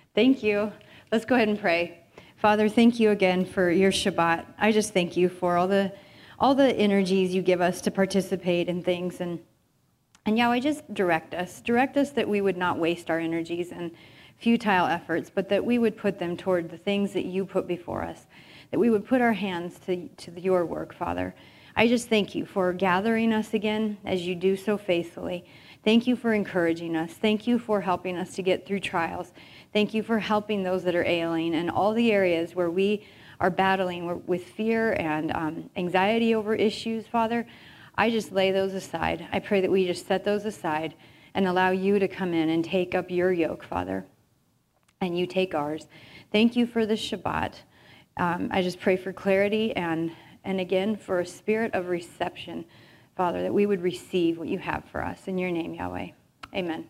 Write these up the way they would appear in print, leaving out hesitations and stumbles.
Thank you. Let's go ahead and pray. Father, thank you again for your Shabbat. I just thank you for all the energies you give us to participate in things. And Yahweh, just direct us. Direct us that we would not waste our energies and futile efforts, but that we would put them toward the things that you put before us, that we would put our hands to your work, Father. I just thank you for gathering us again as you do so faithfully. Thank you for encouraging us. Thank you for helping us to get through trials. Thank you for helping those that are ailing and all the areas where we are battling with fear and anxiety over issues, Father. I just lay those aside. I pray that we just set those aside and allow you to come in and take up your yoke, Father, and you take ours. Thank you for the Shabbat. I just pray for clarity and again for a spirit of reception, Father, that we would receive what you have for us. In your name, Yahweh. Amen.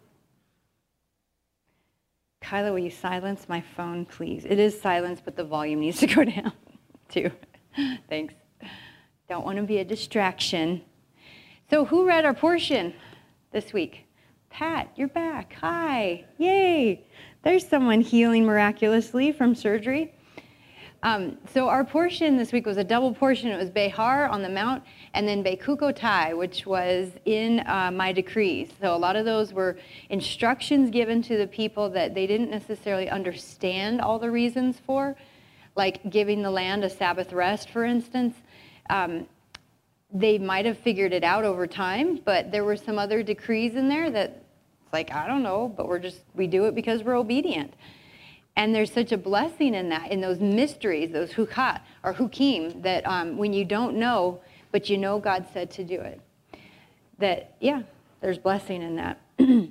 Kyla, will you silence my phone, please? It is silenced, but the volume needs to go down, too. Thanks. Don't want to be a distraction. So who read our portion this week? Pat, you're back. Hi. Yay. There's someone healing miraculously from surgery. So our portion this week was a double portion. It was Behar on the mount, and then Bekukotai, which was in my decrees. So a lot of those were instructions given to the people that they didn't necessarily understand all the reasons for, like giving the land a Sabbath rest, for instance. They might have figured it out over time, but there were some other decrees in there that it's like, I don't know, but we do it because we're obedient. And there's such a blessing in that, in those mysteries, those hukat or hukim, that when you don't know, but you know God said to do it, that, yeah, there's blessing in that.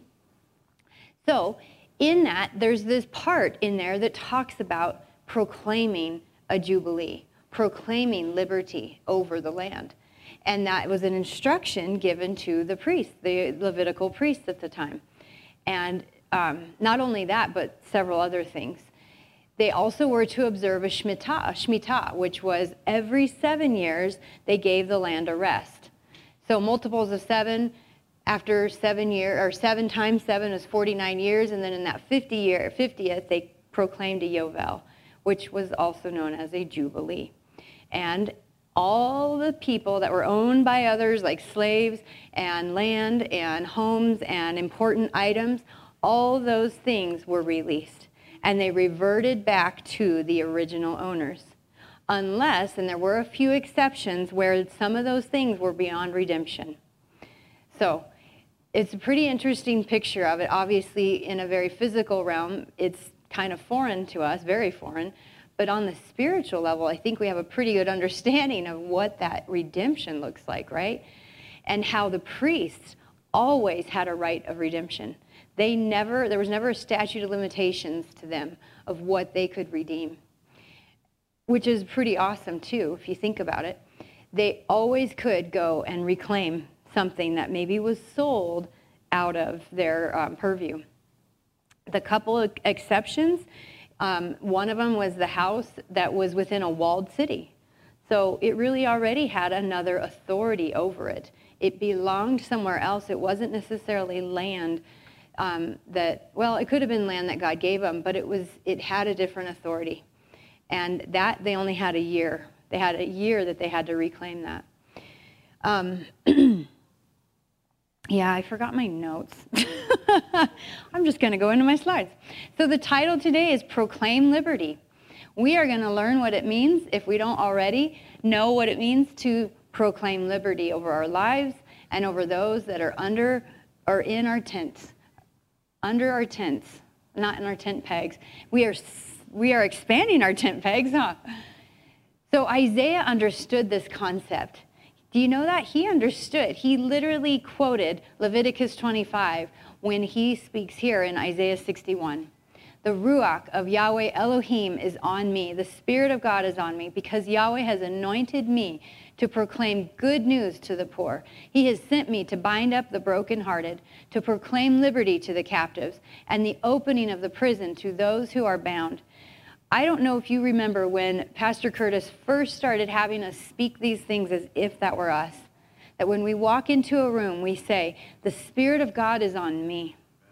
So in that, there's this part in there that talks about proclaiming a jubilee, proclaiming liberty over the land. And that was an instruction given to the priests, the Levitical priests at the time. And not only that, but several other things. They also were to observe a Shemitah, which was every 7 years they gave the land a rest. So multiples of 7, after 7 years, or 7 times 7 is 49 years, and then in that 50th, they proclaimed a Yovel, which was also known as a Jubilee. And all the people that were owned by others, like slaves and land and homes and important items, all those things were released, and they reverted back to the original owners. Unless, and there were a few exceptions where some of those things were beyond redemption. So it's a pretty interesting picture of it. Obviously, in a very physical realm, it's kind of foreign to us, very foreign. But on the spiritual level, I think we have a pretty good understanding of what that redemption looks like, right? And how the priests always had a right of redemption. There was never a statute of limitations to them of what they could redeem, which is pretty awesome too, if you think about it. They always could go and reclaim something that maybe was sold out of their purview. The couple of exceptions, one of them was the house that was within a walled city. So it really already had another authority over it. It belonged somewhere else. It wasn't necessarily land it could have been land that God gave them, but it had a different authority. And that they only had a year. They had a year that they had to reclaim that. Yeah, I forgot my notes. I'm just going to go into my slides. So the title today is Proclaim Liberty. We are going to learn what it means, if we don't already know what it means to proclaim liberty over our lives and over those that are under or in our tents. Under our tents, not in our tent pegs. We are expanding our tent pegs, huh? So Isaiah understood this concept. Do you know that? He understood. He literally quoted Leviticus 25 when he speaks here in Isaiah 61. The Ruach of Yahweh Elohim is on me. The Spirit of God is on me because Yahweh has anointed me to proclaim good news to the poor. He has sent me to bind up the brokenhearted, to proclaim liberty to the captives, and the opening of the prison to those who are bound. I don't know if you remember when Pastor Curtis first started having us speak these things as if that were us. That when we walk into a room, we say, the Spirit of God is on me.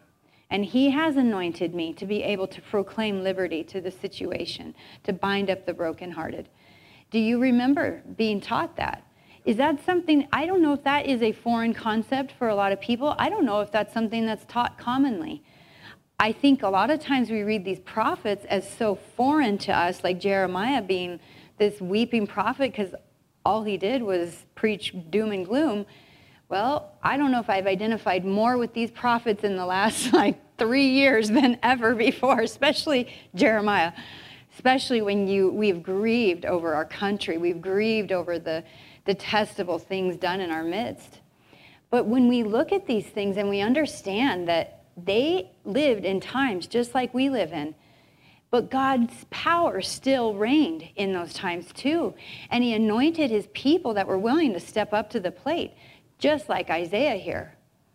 And he has anointed me to be able to proclaim liberty to the situation, to bind up the brokenhearted. Do you remember being taught that? Is that something, I don't know if that is a foreign concept for a lot of people. I don't know if that's something that's taught commonly. I think a lot of times we read these prophets as so foreign to us, like Jeremiah being this weeping prophet because all he did was preach doom and gloom. Well, I don't know if I've identified more with these prophets in the last 3 years than ever before, especially Jeremiah. Especially when we've grieved over our country. We've grieved over the detestable things done in our midst. But when we look at these things and we understand that they lived in times just like we live in, but God's power still reigned in those times too. And he anointed his people that were willing to step up to the plate, just like Isaiah here.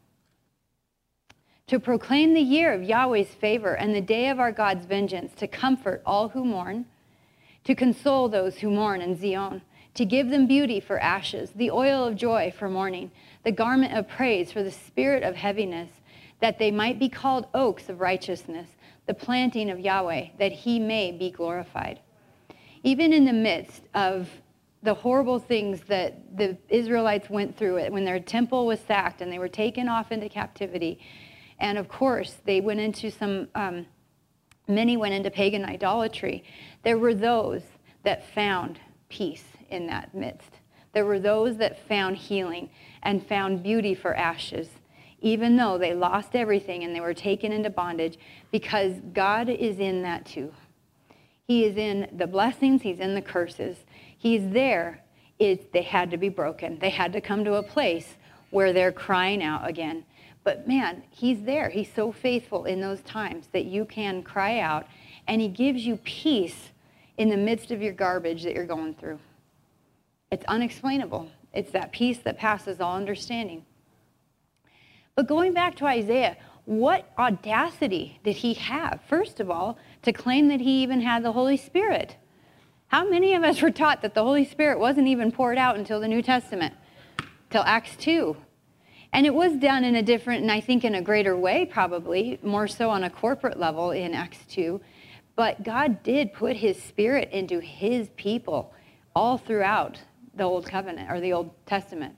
To proclaim the year of Yahweh's favor and the day of our God's vengeance, to comfort all who mourn, to console those who mourn in Zion, to give them beauty for ashes, the oil of joy for mourning, the garment of praise for the spirit of heaviness, that they might be called oaks of righteousness, the planting of Yahweh, that he may be glorified. Even in the midst of the horrible things that the Israelites went through it when their temple was sacked and they were taken off into captivity. And of course, they went into many went into pagan idolatry. There were those that found peace in that midst. There were those that found healing and found beauty for ashes, even though they lost everything and they were taken into bondage, because God is in that too. He is in the blessings, he's in the curses. He's there. They had to be broken. They had to come to a place where they're crying out again. But man, he's there. He's so faithful in those times that you can cry out, and he gives you peace in the midst of your garbage that you're going through. It's unexplainable. It's that peace that passes all understanding. But going back to Isaiah, what audacity did he have? First of all, to claim that he even had the Holy Spirit. How many of us were taught that the Holy Spirit wasn't even poured out until the New Testament, till Acts 2? And it was done in a different, and I think in a greater way probably, more so on a corporate level in Acts 2. But God did put his Spirit into his people all throughout the Old Covenant, or the Old Testament.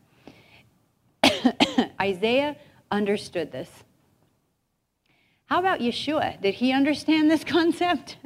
Isaiah understood this. How about Yeshua? Did he understand this concept?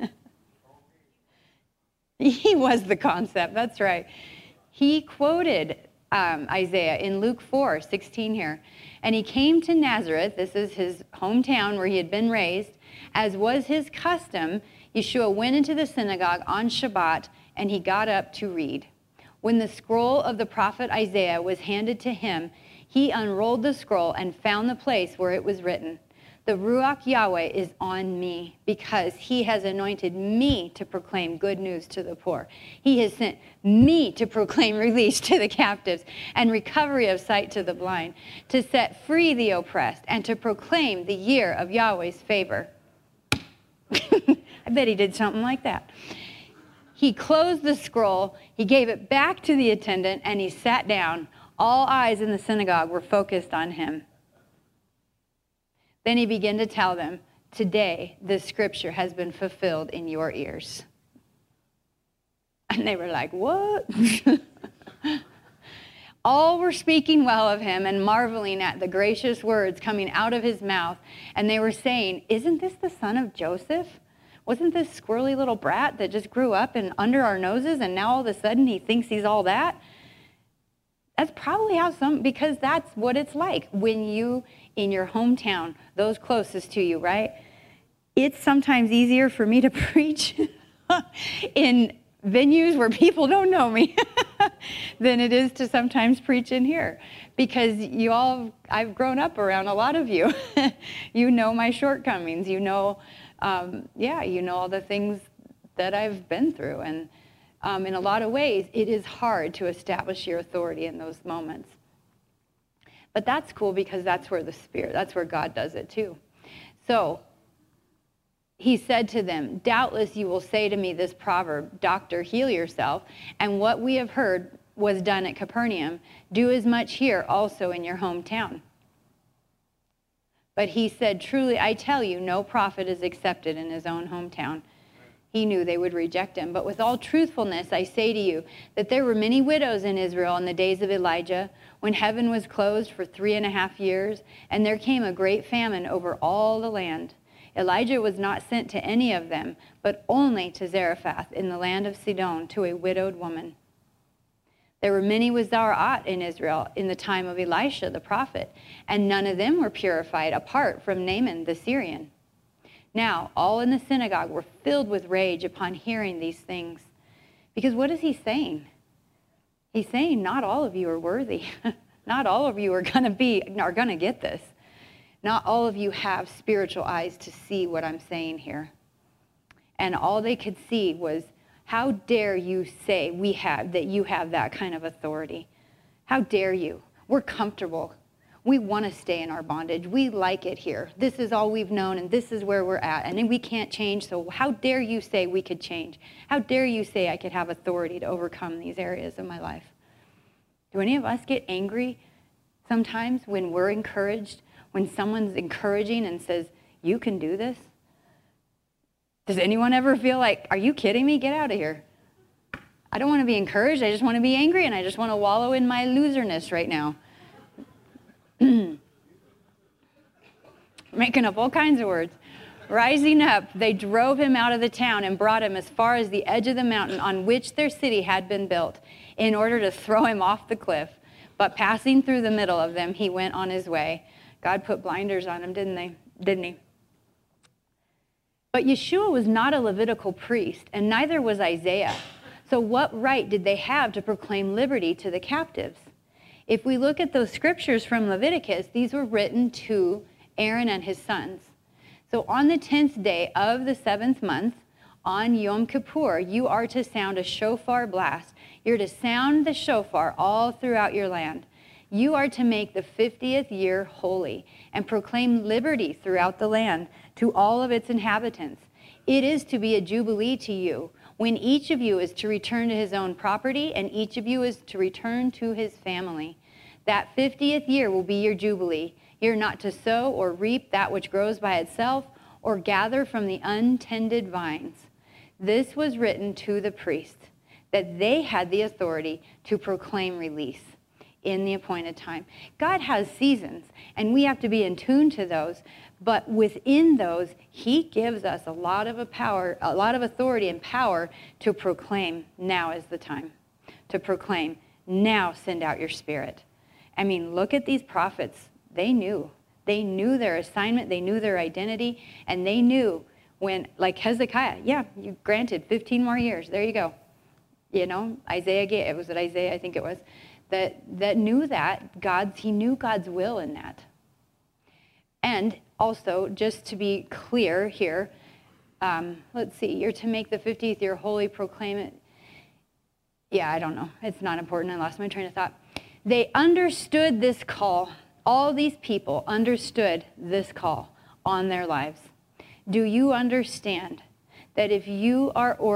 He was the concept, that's right. He quoted Isaiah in Luke 4:16 here. And he came to Nazareth, this is his hometown where he had been raised. As was his custom, Yeshua went into the synagogue on Shabbat, and he got up to read. When the scroll of the prophet Isaiah was handed to him, he unrolled the scroll and found the place where it was written, "The Ruach Yahweh is on me, because he has anointed me to proclaim good news to the poor. He has sent me to proclaim release to the captives and recovery of sight to the blind, to set free the oppressed, and to proclaim the year of Yahweh's favor." I bet he did something like that. He closed the scroll, he gave it back to the attendant, and he sat down. All eyes in the synagogue were focused on him. Then he began to tell them, "Today, this scripture has been fulfilled in your ears." And they were like, "What?" All were speaking well of him and marveling at the gracious words coming out of his mouth. And they were saying, "Isn't this the son of Joseph? Wasn't this squirrely little brat that just grew up and under our noses, and now all of a sudden he thinks he's all that?" That's probably how because that's what it's like when you, in your hometown, those closest to you, right? It's sometimes easier for me to preach in venues where people don't know me than it is to sometimes preach in here. Because I've grown up around a lot of you. You know my shortcomings. You know, you know all the things that I've been through. And in a lot of ways, it is hard to establish your authority in those moments. But that's cool because that's where God does it too. So he said to them, "Doubtless you will say to me this proverb, 'Doctor, heal yourself. And what we have heard was done at Capernaum, do as much here also in your hometown.' But he said, truly, I tell you, no prophet is accepted in his own hometown. He knew they would reject him. But with all truthfulness, I say to you that there were many widows in Israel in the days of Elijah, when heaven was closed for 3.5 years, and there came a great famine over all the land. Elijah was not sent to any of them, but only to Zarephath in the land of Sidon, to a widowed woman. There were many with Zara'at in Israel in the time of Elisha the prophet, and none of them were purified apart from Naaman the Syrian. Now, all in the synagogue were filled with rage upon hearing these things. Because what is he saying? He's saying, not all of you are worthy. Not all of you are going to get this. Not all of you have spiritual eyes to see what I'm saying here. And all they could see was, how dare you say that you have that kind of authority? How dare you? We're comfortable. We want to stay in our bondage. We like it here. This is all we've known, and this is where we're at. And then we can't change, so how dare you say we could change? How dare you say I could have authority to overcome these areas of my life? Do any of us get angry sometimes when we're encouraged, when someone's encouraging and says, you can do this? Does anyone ever feel like, are you kidding me? Get out of here. I don't want to be encouraged. I just want to be angry, and I just want to wallow in my loserness right now. Making up all kinds of words. Rising up, they drove him out of the town and brought him as far as the edge of the mountain on which their city had been built, in order to throw him off the cliff. But passing through the middle of them, he went on his way. God put blinders on him, didn't he? But Yeshua was not a Levitical priest, and neither was Isaiah. So what right did they have to proclaim liberty to the captives? If we look at those scriptures from Leviticus, these were written to Aaron and his sons. So on the 10th day of the 7th month, on Yom Kippur, you are to sound a shofar blast. You're to sound the shofar all throughout your land. You are to make the 50th year holy and proclaim liberty throughout the land to all of its inhabitants. It is to be a jubilee to you, when each of you is to return to his own property and each of you is to return to his family. That 50th year will be your jubilee. You're not to sow or reap that which grows by itself, or gather from the untended vines. This was written to the priests, that they had the authority to proclaim release in the appointed time. God has seasons, and we have to be in tune to those. But within those, he gives us a lot of authority and power to proclaim, now is the time. To proclaim, now send out your spirit. I mean, look at these prophets. They knew. They knew their assignment. They knew their identity. And they knew when, like Hezekiah, yeah, you granted 15 more years. There you go. You know, Isaiah, was it Isaiah? I think it was. That knew that. He knew God's will in that. And also, just to be clear here, let's see, you're to make the 50th year holy, proclaim it. Yeah, I don't know. It's not important. I lost my train of thought. They understood this call. All these people understood this call on their lives. Do you understand that if you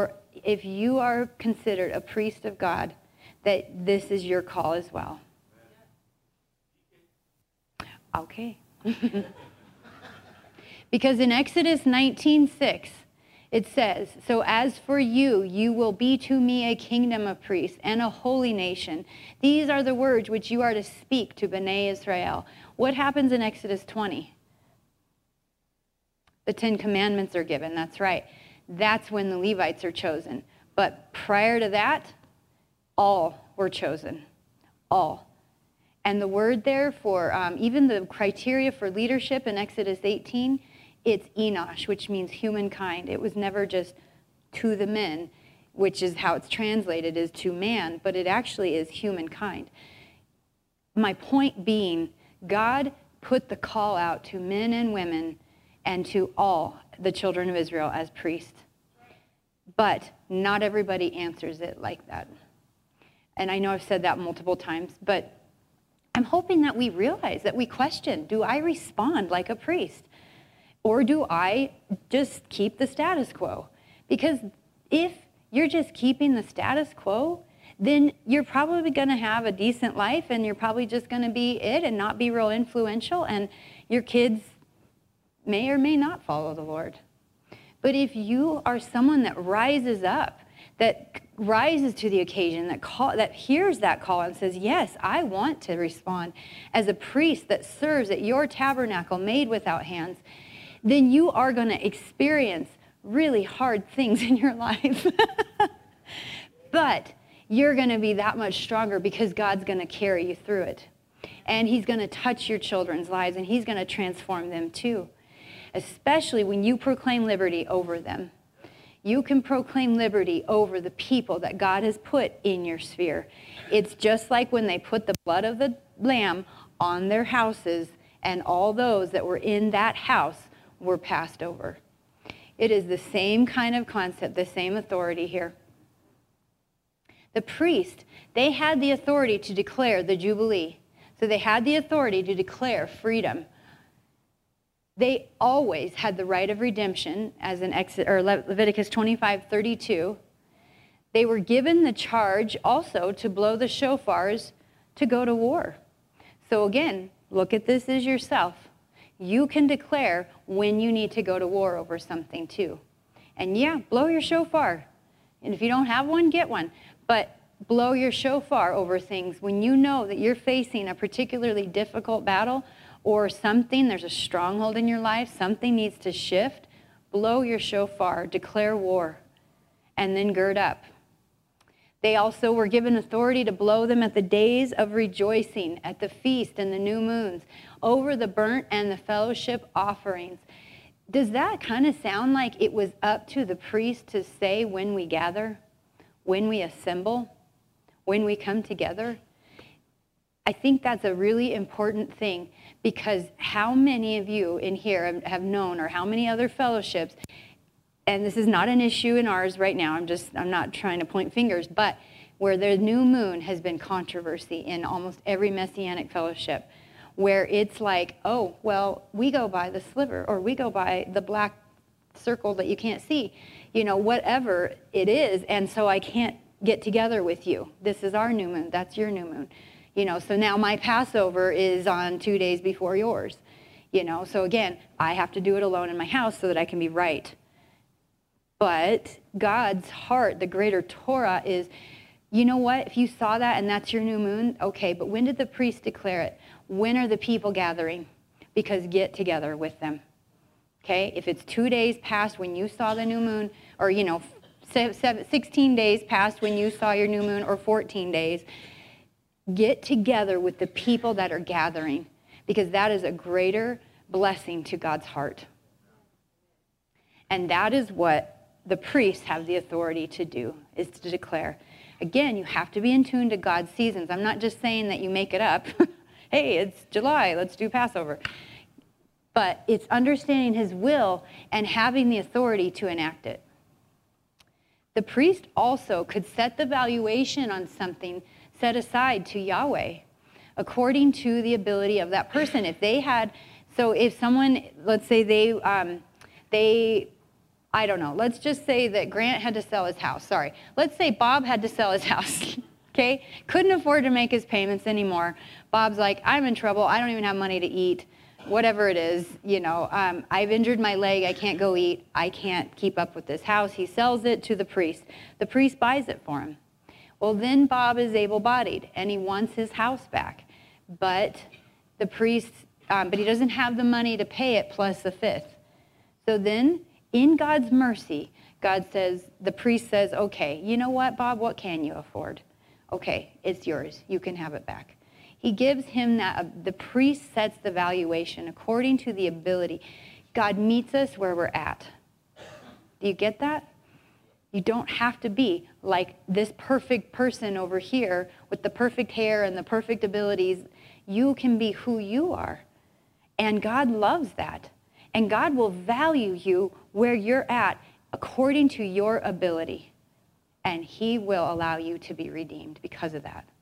are considered a priest of God, that this is your call as well? Okay. Because in Exodus 19:6, it says, so as for you, you will be to me a kingdom of priests and a holy nation. These are the words which you are to speak to Bnei Israel. What happens in Exodus 20? The 10 Commandments are given, that's right. That's when the Levites are chosen. But prior to that, all were chosen. All. And the word there for, even the criteria for leadership in Exodus 18, it's Enosh, which means humankind. It was never just to the men, which is how it's translated as to man, but it actually is humankind. My point being, God put the call out to men and women and to all the children of Israel as priests. But not everybody answers it like that. And I know I've said that multiple times, but I'm hoping that we realize, that we question, do I respond like a priest? Or do I just keep the status quo? Because if you're just keeping the status quo, then you're probably going to have a decent life and you're probably just going to be it and not be real influential. And your kids may or may not follow the Lord. But if you are someone that rises up, that rises to the occasion, that hears that call and says, yes, I want to respond as a priest that serves at your tabernacle made without hands, then you are going to experience really hard things in your life. But you're going to be that much stronger because God's going to carry you through it. And he's going to touch your children's lives, and he's going to transform them too. Especially when you proclaim liberty over them. You can proclaim liberty over the people that God has put in your sphere. It's just like when they put the blood of the lamb on their houses, and all those that were in that house were passed over. It is the same kind of concept, the same authority here. The priest, they had the authority to declare the Jubilee. So they had the authority to declare freedom. They always had the right of redemption, as in Leviticus 25:32. They were given the charge also to blow the shofars to go to war. So again, look at this as yourself. You can declare when you need to go to war over something too. And yeah, blow your shofar. And if you don't have one, get one. But blow your shofar over things when you know that you're facing a particularly difficult battle, or something, there's a stronghold in your life, something needs to shift. Blow your shofar, declare war, and then gird up. They also were given authority to blow them at the days of rejoicing, at the feast and the new moons, over the burnt and the fellowship offerings. Does that kind of sound like it was up to the priest to say when we gather, when we assemble, when we come together? I think that's a really important thing, because how many of you in here have known, or how many other fellowships, and this is not an issue in ours right now, I'm not trying to point fingers, but where the new moon has been controversy in almost every Messianic fellowship, where it's like, oh, well, we go by the sliver, or we go by the black circle that you can't see, whatever it is, and so I can't get together with you. This is our new moon, that's your new moon. So now my Passover is on 2 days before yours. So again, I have to do it alone in my house so that I can be right. But God's heart, the greater Torah, is, you know what? If you saw that and that's your new moon, okay, but when did the priest declare it? When are the people gathering? Because get together with them. Okay? If it's 2 days past when you saw the new moon, or, 16 days past when you saw your new moon, or 14 days, get together with the people that are gathering, because that is a greater blessing to God's heart. And that is what the priests have the authority to do, is to declare. Again, you have to be in tune to God's seasons. I'm not just saying that you make it up. Hey, it's July, let's do Passover. But it's understanding his will and having the authority to enact it. The priest also could set the valuation on something set aside to Yahweh, according to the ability of that person. If they had, so if someone, let's say I don't know, let's just say that Grant had to sell his house. Sorry. Let's say Bob had to sell his house, okay? Couldn't afford to make his payments anymore. Bob's like, I'm in trouble. I don't even have money to eat. Whatever it is, I've injured my leg. I can't go eat. I can't keep up with this house. He sells it to the priest. The priest buys it for him. Well, then Bob is able-bodied, and he wants his house back. But the priest, but he doesn't have the money to pay it plus a fifth. So then, in God's mercy, the priest says, okay, you know what, Bob, what can you afford? Okay, it's yours. You can have it back. He gives him that, the priest sets the valuation according to the ability. God meets us where we're at. Do you get that? You don't have to be like this perfect person over here with the perfect hair and the perfect abilities. You can be who you are. And God loves that. And God will value you where you're at according to your ability. And he will allow you to be redeemed because of that.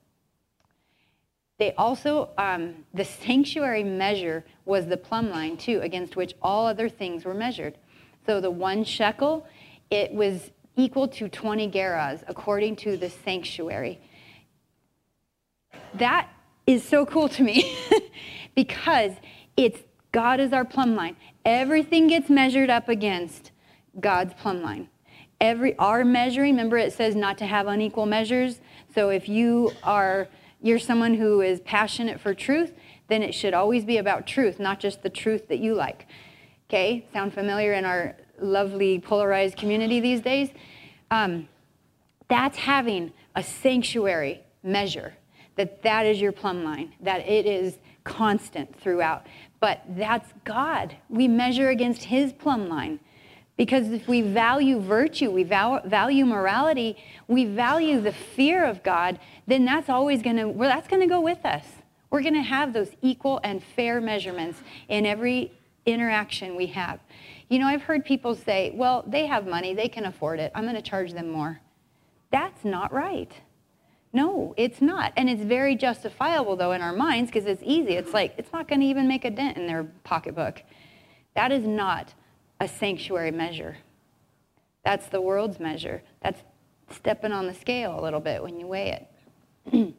They also, the sanctuary measure was the plumb line too, against which all other things were measured. So the 1 shekel, it was equal to 20 gerahs, according to the sanctuary. That is so cool to me because it's God is our plumb line. Everything gets measured up against God's plumb line. Our measuring, remember it says not to have unequal measures. So if you're someone who is passionate for truth, then it should always be about truth, not just the truth that you like. Okay? Sound familiar in our lovely polarized community these days? That's having a sanctuary measure, that is your plumb line, that it is constant throughout. But that's God. We measure against his plumb line. Because if we value virtue, we value morality, we value the fear of God, then that's going to go with us. We're going to have those equal and fair measurements in every interaction we have. You know, I've heard people say, well, they have money, they can afford it, I'm going to charge them more. That's not right. No, it's not. And it's very justifiable, though, in our minds, because it's easy. It's like, it's not going to even make a dent in their pocketbook. That is not a sanctuary measure. That's the world's measure. That's stepping on the scale a little bit when you weigh it.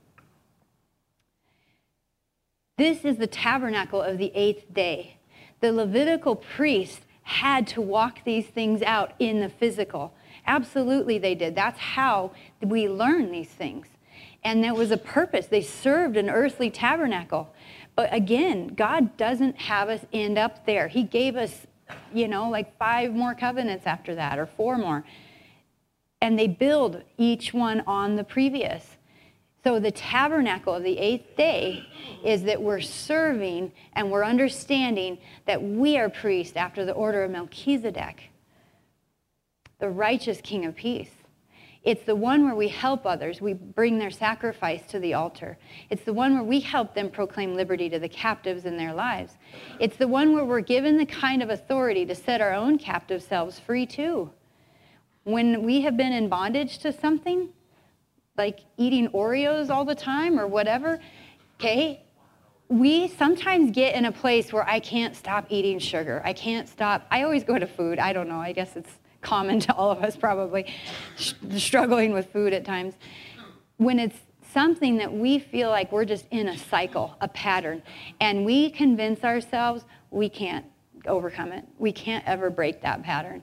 This is the tabernacle of the 8th day. The Levitical priest had to walk these things out in the physical. Absolutely they did. That's how we learn these things. And there was a purpose. They served an earthly tabernacle. But again, God doesn't have us end up there. He gave us, like 5 more covenants after that, or 4 more. And they build each one on the previous. So the tabernacle of the 8th day is that we're serving and we're understanding that we are priests after the order of Melchizedek, the righteous King of Peace. It's the one where we help others. We bring their sacrifice to the altar. It's the one where we help them proclaim liberty to the captives in their lives. It's the one where we're given the kind of authority to set our own captive selves free too. When we have been in bondage to something, like eating Oreos all the time or whatever, okay, we sometimes get in a place where I can't stop eating sugar. I always go to food. I don't know. I guess it's common to all of us probably, struggling with food at times. When it's something that we feel like we're just in a cycle, a pattern, and we convince ourselves we can't overcome it, we can't ever break that pattern,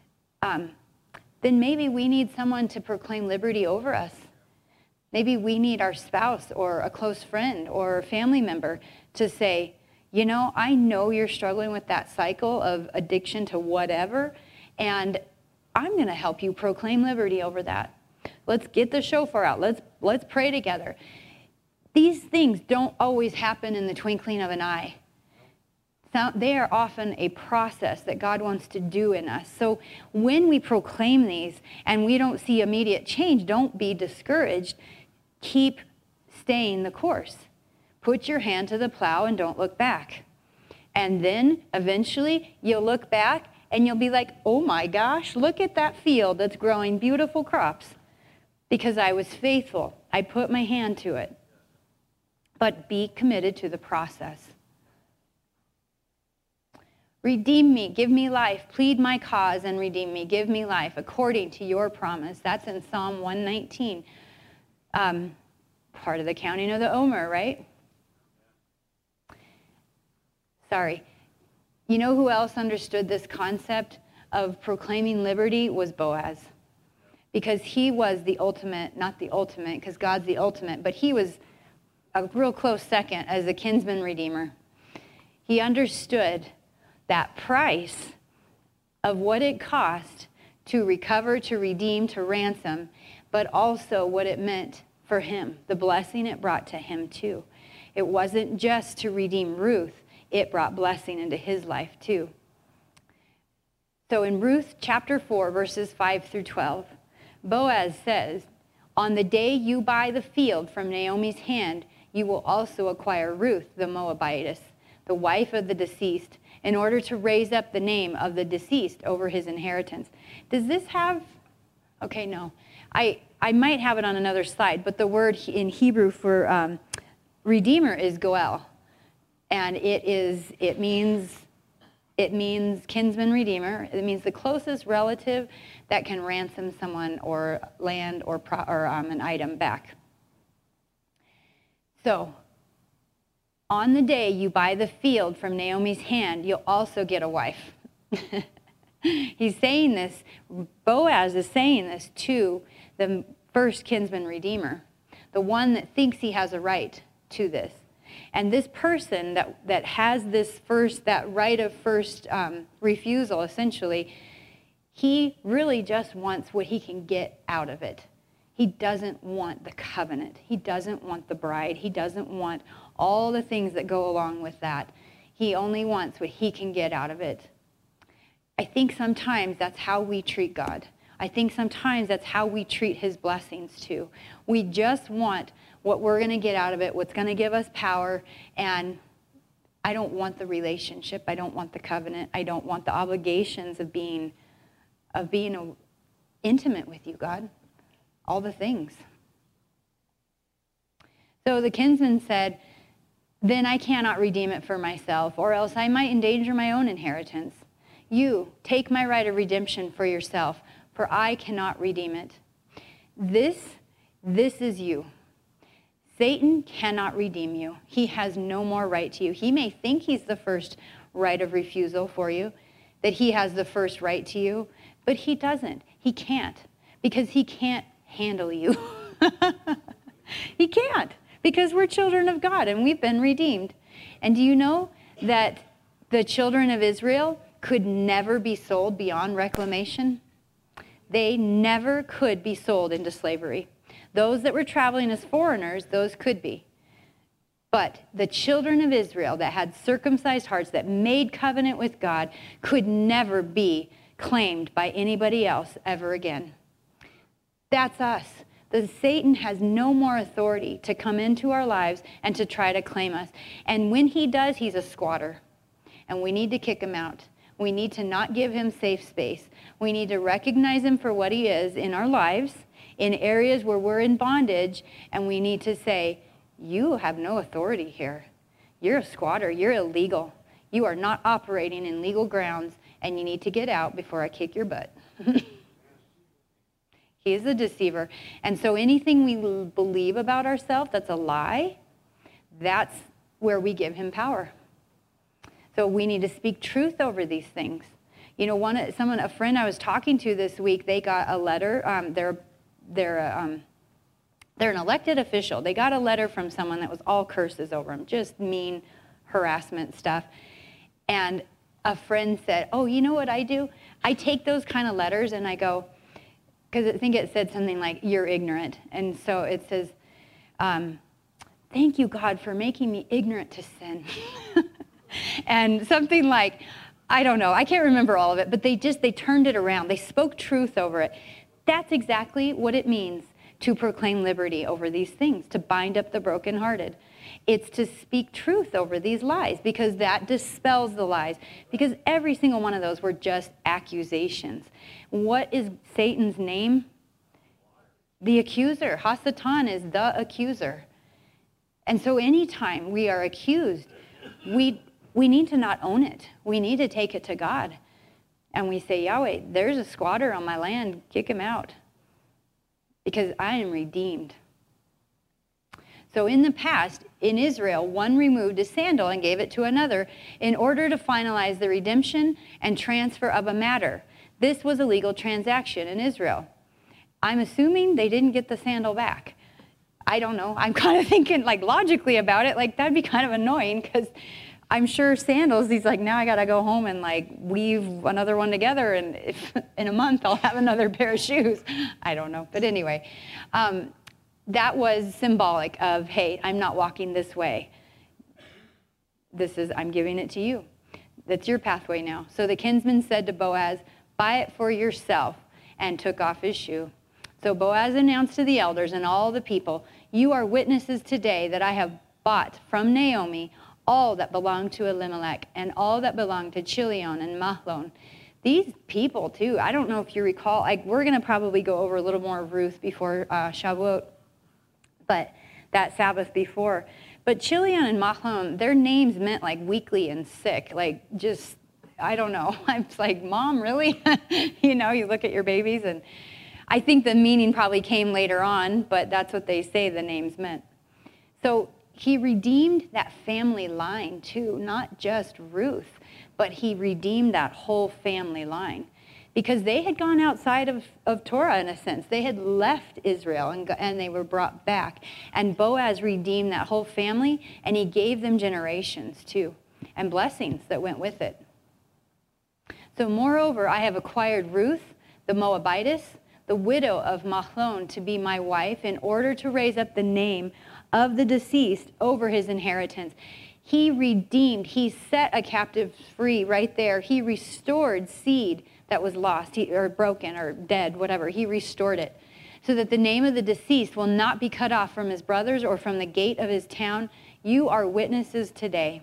then maybe we need someone to proclaim liberty over us. Maybe we need our spouse or a close friend or a family member to say, I know you're struggling with that cycle of addiction to whatever, and I'm going to help you proclaim liberty over that. Let's get the shofar out. Let's pray together. These things don't always happen in the twinkling of an eye. They are often a process that God wants to do in us. So when we proclaim these and we don't see immediate change, don't be discouraged. Keep staying the course. Put your hand to the plow and don't look back. And then eventually you'll look back and you'll be like, oh my gosh, look at that field that's growing beautiful crops. Because I was faithful. I put my hand to it. But be committed to the process. Redeem me, give me life, plead my cause and redeem me, give me life according to your promise. That's in Psalm 119. Part of the counting of the Omer, right? Sorry. You know who else understood this concept of proclaiming liberty was Boaz. Because he was the ultimate, not the ultimate, because God's the ultimate, but he was a real close second as a kinsman redeemer. He understood that price of what it cost to recover, to redeem, to ransom, but also what it meant for him, the blessing it brought to him too. It wasn't just to redeem Ruth, it brought blessing into his life too. So in Ruth chapter 4, verses 5 through 12, Boaz says, on the day you buy the field from Naomi's hand, you will also acquire Ruth the Moabitess, the wife of the deceased, in order to raise up the name of the deceased over his inheritance. Does this have, okay, no. I might have it on another slide, but the word in Hebrew for redeemer is goel. And it means kinsman redeemer. It means the closest relative that can ransom someone or land or an item back. So On the day you buy the field from Naomi's hand, you'll also get a wife. He's saying this, Boaz is saying this to the first kinsman redeemer, the one that thinks he has a right to this. And this person that has that right of first refusal, essentially, he really just wants what he can get out of it. He doesn't want the covenant. He doesn't want the bride. He doesn't want all the things that go along with that. He only wants what he can get out of it. I think sometimes that's how we treat God. I think sometimes that's how we treat his blessings too. We just want what we're going to get out of it, what's going to give us power, and I don't want the relationship. I don't want the covenant. I don't want the obligations of being intimate with you, God. All the things. So the kinsman said, then I cannot redeem it for myself, or else I might endanger my own inheritance. You, take my right of redemption for yourself, for I cannot redeem it. This is you. Satan cannot redeem you. He has no more right to you. He may think he's the first right of refusal for you, that he has the first right to you, but he doesn't. He can't, because he can't handle you. He can't, because we're children of God and we've been redeemed. And do you know that the children of Israel could never be sold beyond reclamation? They never could be sold into slavery. Those that were traveling as foreigners, those could be. But the children of Israel that had circumcised hearts, that made covenant with God, could never be claimed by anybody else ever again. That's us. Satan has no more authority to come into our lives and to try to claim us. And when he does, he's a squatter. And we need to kick him out. We need to not give him safe space. We need to recognize him for what he is in our lives, in areas where we're in bondage, and we need to say, you have no authority here. You're a squatter. You're illegal. You are not operating in legal grounds, and you need to get out before I kick your butt. He is a deceiver. And so anything we believe about ourselves that's a lie, that's where we give him power. So we need to speak truth over these things. You know, a friend I was talking to this week, they got a letter. They're an elected official. They got a letter from someone that was all curses over them, just mean harassment stuff. And a friend said, oh, you know what I do? I take those kind of letters and I go, because I think it said something like, you're ignorant. And so it says, thank you, God, for making me ignorant to sin. And something like, I don't know, I can't remember all of it, but they turned it around. They spoke truth over it. That's exactly what it means to proclaim liberty over these things, to bind up the brokenhearted. It's to speak truth over these lies, because that dispels the lies. Because every single one of those were just accusations. What is Satan's name? The accuser. Hasatan is the accuser. And so anytime we are accused, we need to not own it. We need to take it to God. And we say, Yahweh, there's a squatter on my land. Kick him out. Because I am redeemed. So in the past, in Israel, one removed a sandal and gave it to another in order to finalize the redemption and transfer of a matter. This was a legal transaction in Israel. I'm assuming they didn't get the sandal back. I don't know. I'm kind of thinking like logically about it. Like that'd be kind of annoying, because I'm sure sandals, he's like, now I got to go home and like weave another one together, and if, in a month I'll have another pair of shoes. I don't know. But anyway, that was symbolic of, hey, I'm not walking this way. I'm giving it to you. That's your pathway now. So the kinsman said to Boaz, buy it for yourself, and took off his shoe. So Boaz announced to the elders and all the people, you are witnesses today that I have bought from Naomi all that belonged to Elimelech and all that belonged to Chilion and Mahlon. These people too, I don't know if you recall, like we're going to probably go over a little more of Ruth before Shavuot, but that Sabbath before. But Chilion and Mahlon, their names meant like weakly and sick, like just, I don't know. I'm like, Mom, really? You know, you look at your babies, and I think the meaning probably came later on, but that's what they say the names meant. So he redeemed that family line too, not just Ruth, but he redeemed that whole family line. Because they had gone outside of Torah in a sense. They had left Israel and they were brought back. And Boaz redeemed that whole family, and he gave them generations too, and blessings that went with it. So moreover, I have acquired Ruth, the Moabitess, the widow of Mahlon, to be my wife, in order to raise up the name of the deceased over his inheritance. He redeemed, he set a captive free right there. He restored seed that was lost or broken or dead, whatever. He restored it so that the name of the deceased will not be cut off from his brothers or from the gate of his town. You are witnesses today.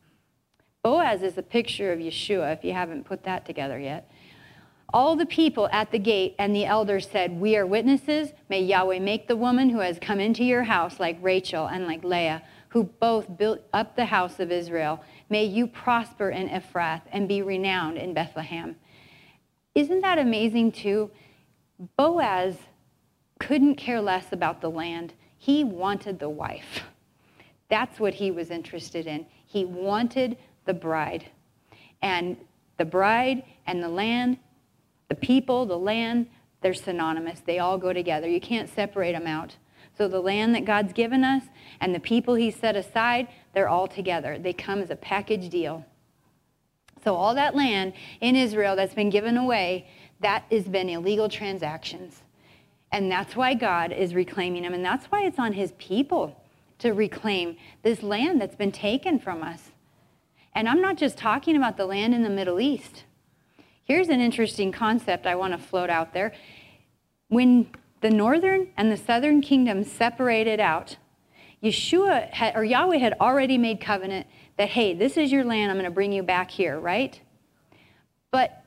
Boaz is a picture of Yeshua, if you haven't put that together yet. All the people at the gate and the elders said, we are witnesses. May Yahweh make the woman who has come into your house like Rachel and like Leah, who both built up the house of Israel. May you prosper in Ephrath and be renowned in Bethlehem. Isn't that amazing too? Boaz couldn't care less about the land. He wanted the wife. That's what he was interested in. He wanted the bride. And the bride and the land, the people, the land, they're synonymous. They all go together. You can't separate them out. So the land that God's given us and the people he set aside, they're all together. They come as a package deal. So all that land in Israel that's been given away, that has been illegal transactions. And that's why God is reclaiming them. And that's why it's on his people to reclaim this land that's been taken from us. And I'm not just talking about the land in the Middle East. Here's an interesting concept I want to float out there. When the northern and the southern kingdoms separated out, Yahweh had already made covenant that, hey, this is your land, I'm going to bring you back here, right? But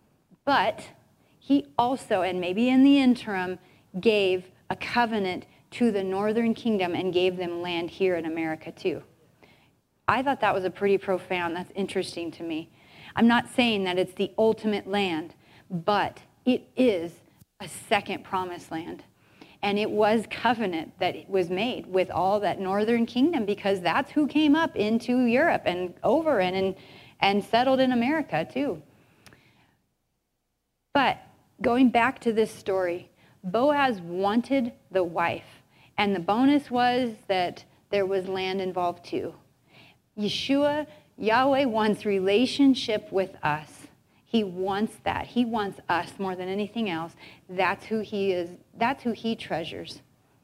he also, and maybe in the interim, gave a covenant to the northern kingdom and gave them land here in America too. I thought that was a pretty profound, that's interesting to me. I'm not saying that it's the ultimate land, but it is a second promised land. And it was covenant that was made with all that northern kingdom, because that's who came up into Europe and over and settled in America too. But going back to this story, Boaz wanted the wife. And the bonus was that there was land involved too. Yeshua, Yahweh wants relationship with us. He wants that. He wants us more than anything else. That's who he is. That's who he treasures.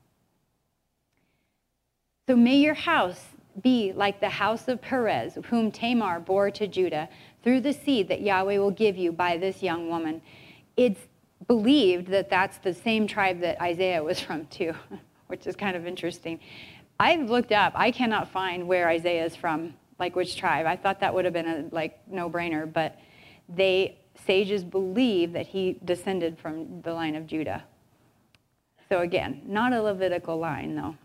So may your house be like the house of Perez, whom Tamar bore to Judah, through the seed that Yahweh will give you by this young woman. It's believed that that's the same tribe that Isaiah was from too, which is kind of interesting. I've looked up. I cannot find where Isaiah is from, like which tribe. I thought that would have been a no-brainer, but sages believe that he descended from the line of Judah. So again, not a Levitical line though.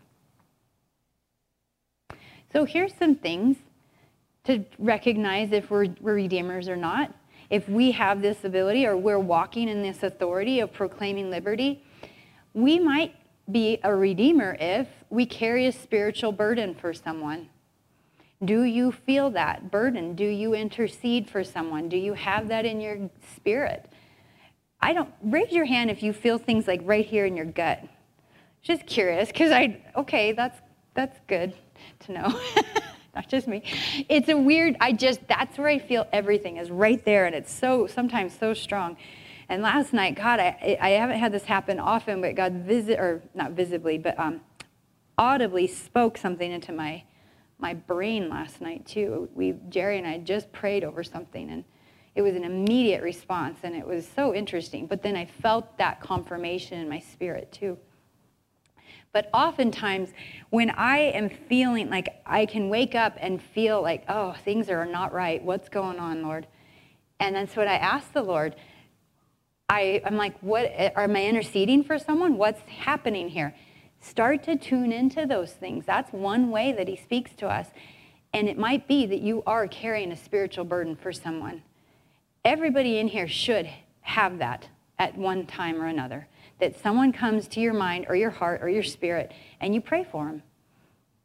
So here's some things to recognize if we're redeemers or not. If we have this ability or we're walking in this authority of proclaiming liberty, we might be a redeemer if we carry a spiritual burden for someone. Do you feel that burden? Do you intercede for someone? Do you have that in your spirit? Raise your hand if you feel things like right here in your gut. Just curious, because that's good to know. Not just me. It's a weird, that's where I feel everything is right there, and it's sometimes so strong. And last night, God, I haven't had this happen often, but God not visibly, but audibly spoke something into my brain last night too. Jerry and I just prayed over something, and it was an immediate response, and it was so interesting. But then I felt that confirmation in my spirit too. But oftentimes, when I am feeling like I can wake up and feel like, oh, things are not right. What's going on, Lord? And that's what I ask the Lord. I'm like, what? Am I interceding for someone? What's happening here? Start to tune into those things. That's one way that he speaks to us. And it might be that you are carrying a spiritual burden for someone. Everybody in here should have that at one time or another. That someone comes to your mind or your heart or your spirit and you pray for them.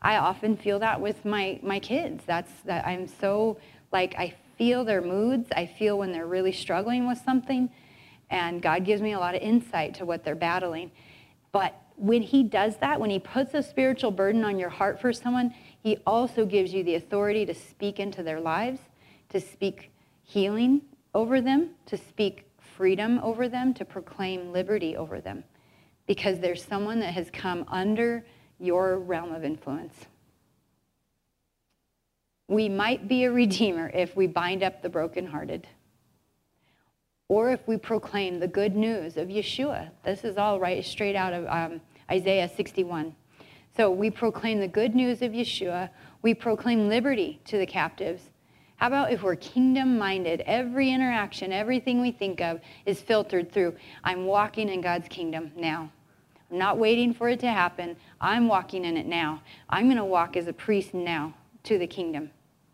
I often feel that with my kids. That I'm so, like, I feel their moods. I feel when they're really struggling with something, and God gives me a lot of insight to what they're battling. But when he does that, when he puts a spiritual burden on your heart for someone, he also gives you the authority to speak into their lives, to speak healing over them, to speak freedom over them, to proclaim liberty over them. Because there's someone that has come under your realm of influence. We might be a redeemer if we bind up the brokenhearted, or if we proclaim the good news of Yeshua. This is all right straight out of Isaiah 61. So we proclaim the good news of Yeshua. We proclaim liberty to the captives. How about if we're kingdom-minded? Every interaction, everything we think of is filtered through, I'm walking in God's kingdom now. I'm not waiting for it to happen. I'm walking in it now. I'm going to walk as a priest now to the kingdom.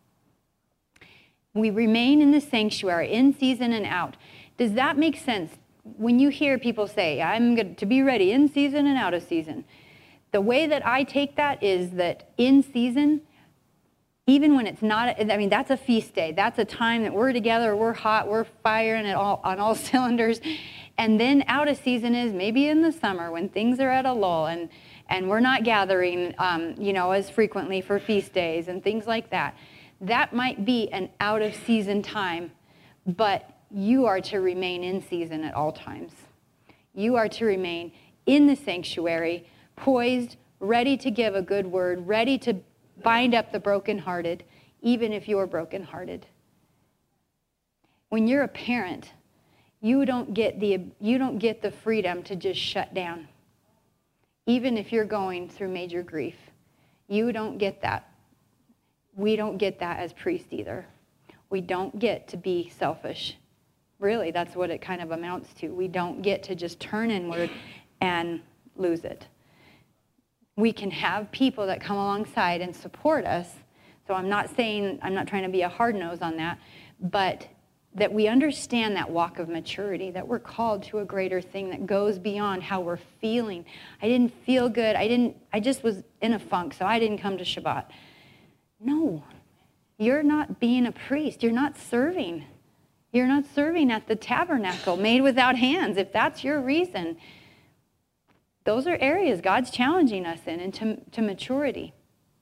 We remain in the sanctuary, in season and out. Does that make sense? When you hear people say, I'm going to be ready in season and out of season, the way that I take that is that in season, even when it's not, I mean, that's a feast day. That's a time that we're together, we're hot, we're firing it all on all cylinders. And then out of season is maybe in the summer when things are at a lull and we're not gathering, as frequently for feast days and things like that. That might be an out of season time, but you are to remain in season at all times. You are to remain in the sanctuary, poised, ready to give a good word, ready to bind up the brokenhearted, even if you're brokenhearted. When you're a parent, you don't get the freedom to just shut down. Even if you're going through major grief, you don't get that. We don't get that as priests either. We don't get to be selfish. Really, that's what it kind of amounts to. We don't get to just turn inward and lose it. We can have people that come alongside and support us. So I'm not trying to be a hard nose on that, but that we understand that walk of maturity, that we're called to a greater thing that goes beyond how we're feeling. I didn't feel good. I just was in a funk, so I didn't come to Shabbat. No, you're not being a priest. You're not serving. You're not serving at the tabernacle made without hands. If that's your reason, those are areas God's challenging us in and to maturity.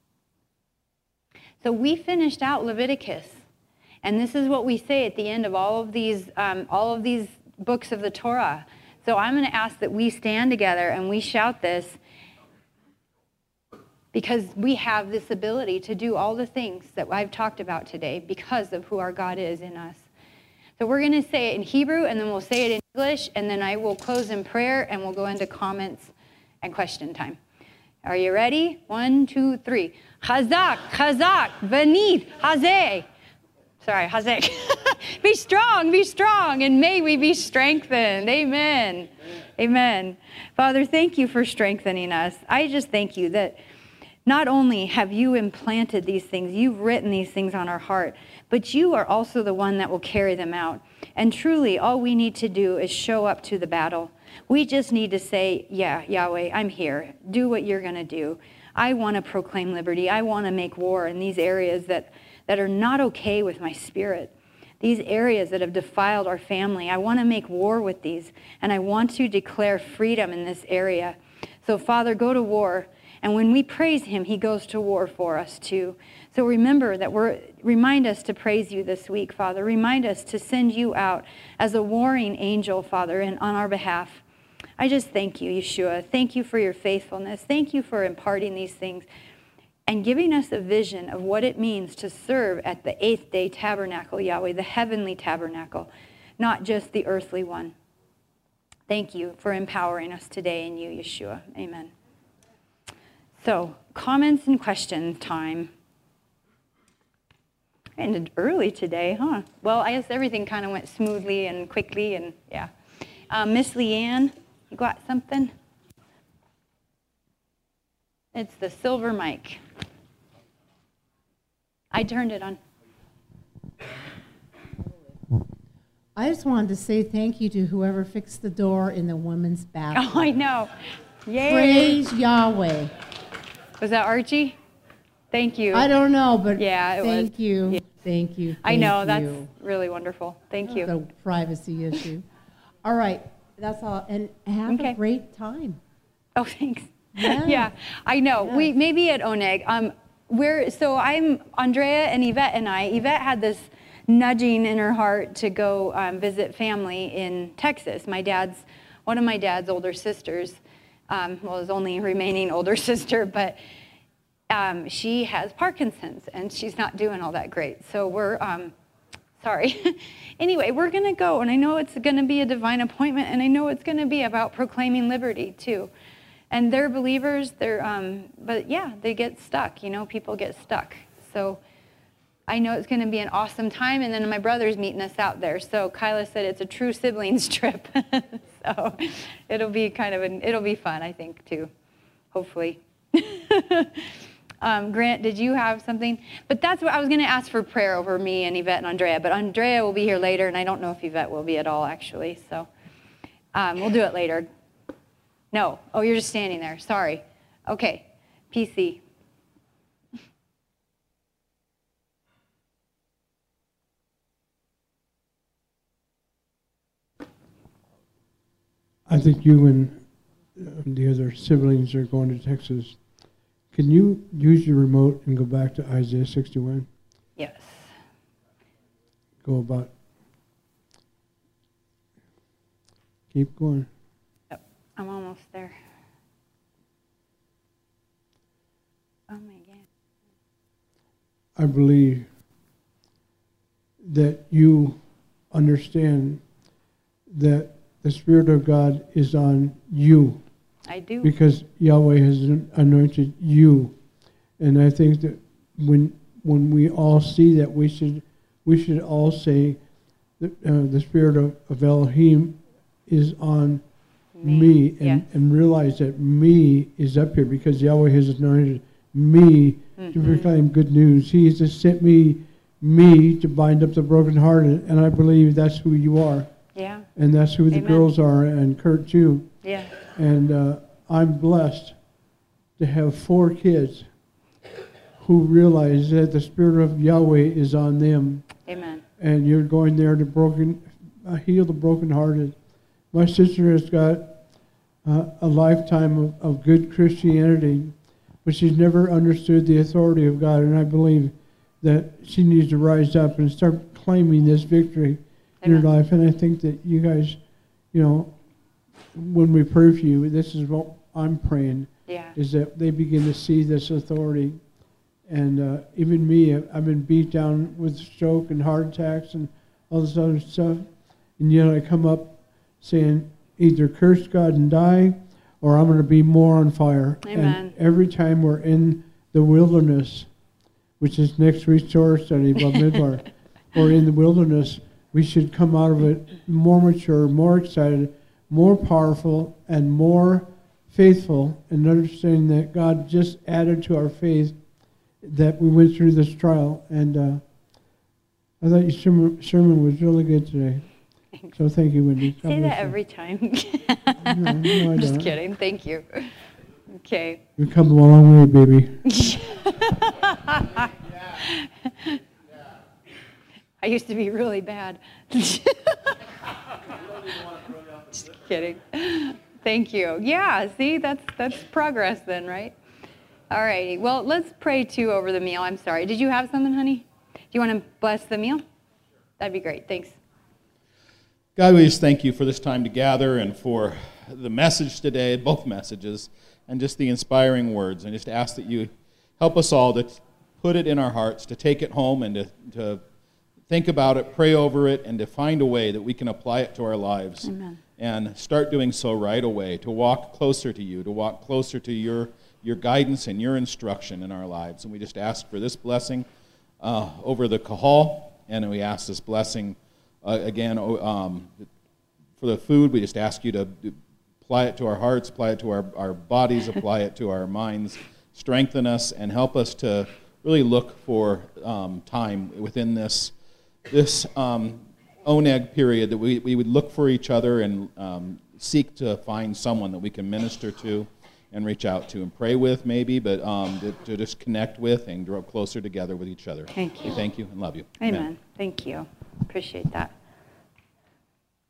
So we finished out Leviticus. And this is what we say at the end of all of these books of the Torah. So I'm going to ask that we stand together and we shout this, because we have this ability to do all the things that I've talked about today because of who our God is in us. So we're going to say it in Hebrew, and then we'll say it in English, and then I will close in prayer, and we'll go into comments and question time. Are you ready? 1, 2, 3. Chazak, chazak, v'nith, hazeh. Sorry, hazek. Be strong, and may we be strengthened. Amen. Amen. Father, thank you for strengthening us. I just thank you that not only have you implanted these things, you've written these things on our heart, but you are also the one that will carry them out. And truly, all we need to do is show up to the battle. We just need to say, yeah, Yahweh, I'm here. Do what you're going to do. I want to proclaim liberty. I want to make war in these areas that are not okay with my spirit. These areas that have defiled our family. I want to make war with these, and I want to declare freedom in this area. So, Father, go to war. And when we praise him, he goes to war for us too. So remember that remind us to praise you this week, Father. Remind us to send you out as a warring angel, Father, and on our behalf. I just thank you, Yeshua. Thank you for your faithfulness. Thank you for imparting these things and giving us a vision of what it means to serve at the 8th day tabernacle, Yahweh, the heavenly tabernacle, not just the earthly one. Thank you for empowering us today in you, Yeshua. Amen. So, comments and questions time. Ended early today, huh? Well, I guess everything kind of went smoothly and quickly, and yeah. Miss Leanne, you got something? It's the silver mic. I turned it on. I just wanted to say thank you to whoever fixed the door in the women's bathroom. Oh, I know. Yay. Praise Yahweh. Was that Archie? Thank you. I don't know, but Yeah, it was. thank you. Yeah. Thank you. I know, thank that's you. really wonderful. Thank you. It's a privacy issue. All right, that's all. And have Okay. a great time. Oh, thanks. Yeah. Yeah, I know. Yeah. We maybe at Oneg. I'm Andrea and Yvette and I. Yvette had this nudging in her heart to go visit family in Texas. One of my dad's older sisters, his only remaining older sister, but she has Parkinson's and she's not doing all that great. So we're sorry. Anyway, we're going to go, and I know it's going to be a divine appointment, and I know it's going to be about proclaiming liberty too. And they're believers, but yeah, they get stuck, people get stuck. So I know it's going to be an awesome time, and then my brother's meeting us out there. So Kyla said it's a true siblings trip. So it'll be it'll be fun, I think, too, hopefully. Grant, did you have something? But that's what I was going to ask for prayer over me and Yvette and Andrea, but Andrea will be here later, and I don't know if Yvette will be at all, actually. So we'll do it later. No. Oh, you're just standing there. Sorry. Okay. PC. I think you and the other siblings are going to Texas. Can you use your remote and go back to Isaiah 61? Yes. Go about. Keep going. Yep. I'm almost there. Oh my God. I believe that you understand that the Spirit of God is on you. I do. Because Yahweh has anointed you. And I think that when we all see that, we should all say that the Spirit of Elohim is on me yes. and realize that me is up here because Yahweh has anointed me to proclaim good news. He has sent me to bind up the brokenhearted, and I believe that's who you are. Yeah. And that's who the Amen. girls are, and Kurt too. Yeah. And I'm blessed to have 4 kids who realize that the Spirit of Yahweh is on them. Amen. And you're going there to heal the brokenhearted. My sister has got a lifetime of good Christianity, but she's never understood the authority of God. And I believe that she needs to rise up and start claiming this victory in her life. And I think that you guys, when we pray for you, this is what I'm praying, is that they begin to see this authority. And even me, I've been beat down with stroke and heart attacks and all this other stuff. And yet I come up saying, either curse God and die, or I'm going to be more on fire. Amen. And every time we're in the wilderness, which is next week's Torah study about Midbar, or in the wilderness, we should come out of it more mature, more excited, more powerful, and more faithful, and understanding that God just added to our faith that we went through this trial. And I thought your sermon was really good today. Thanks. So thank you, Wendy. God Say bless that you. every time. No, I Just don't. kidding. Thank you. Okay. You've come a long way, baby. I used to be really bad. Just kidding. Thank you. Yeah, see, that's progress then, right? All righty. Well, let's pray too over the meal. I'm sorry. Did you have something, honey? Do you want to bless the meal? That'd be great. Thanks. God, we just thank you for this time to gather and for the message today, both messages, and just the inspiring words. And just ask that you help us all to put it in our hearts, to take it home and to think about it, pray over it, and to find a way that we can apply it to our lives. Amen. And start doing so right away, to walk closer to you, to walk closer to your guidance and your instruction in our lives. And we just ask for this blessing over the kahal, and we ask this blessing again for the food. We just ask you to apply it to our hearts, apply it to our bodies, apply it to our minds, strengthen us, and help us to really look for time within this Oneg period, that we would look for each other and seek to find someone that we can minister to and reach out to and pray with maybe, but to just connect with and grow closer together with each other. Thank you. We thank you and love you. Amen. Thank you. Appreciate that.